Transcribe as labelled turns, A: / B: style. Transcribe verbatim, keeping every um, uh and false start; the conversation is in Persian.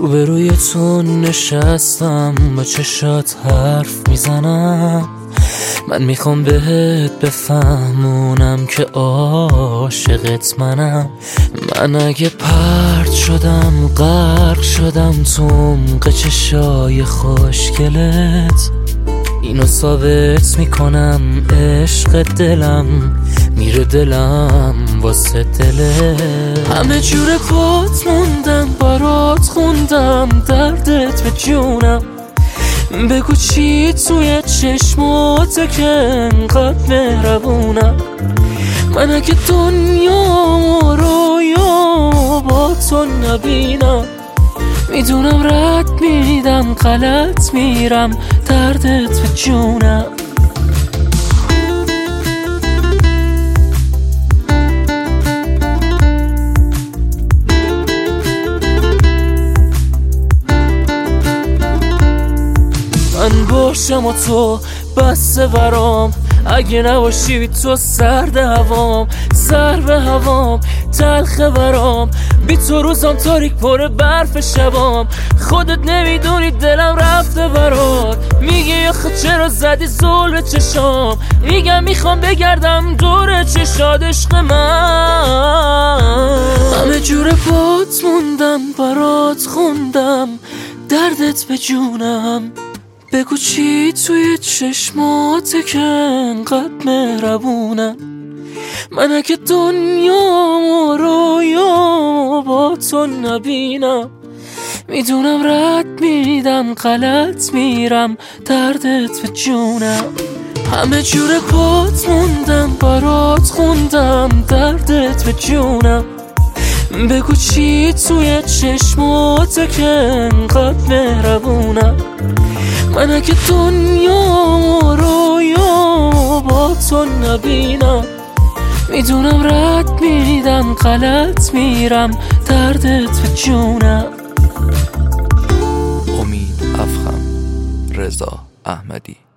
A: روبروی تو نشستم با چشات حرف میزنم. من میخوام بهت بفهمونم که عاشقت منم. من اگه پرت شدم غرق شدم تو عمق چشای خوشگلت، اینو ثابت میکنم عشق دلم میره دلم واسه دلت. همه جور پات موندم برات خوندم دردت به جونم. بگو چی توی چشماته که انقدر مهربونم. من اگه دنیا و رویا با تو نبینم، میدونم رد میدم غلط میرم دردت به جونم. من باشم و تو بسته برام، اگه نباشی تو سرد هوام. سر به هوام تلخه برام، بی تو روزم تاریک پر برف شبام. خودت نمیدونی دلم رفته برات، میگی آخه چرا زدی زل به چشام. میگم میخوام بگردم دور چشاد عشق من. همه جور پات موندم برات خوندم دردت به جونم. بگو چی توی چشماته که انقدر مهربونم. من اگه دنیا و رویا با تو نبینم، میدونم رد میدم غلط میرم دردت به جونم. همه جور پات موندم برات خوندم دردت به جونم. بگو چی توی چشماته که انقدر مهربونم. من اگه دنیا و رویا با تو نبینم، میدونم رد میدم غلط میرم دردت به جونم.
B: امید افخم، رضا احمدی.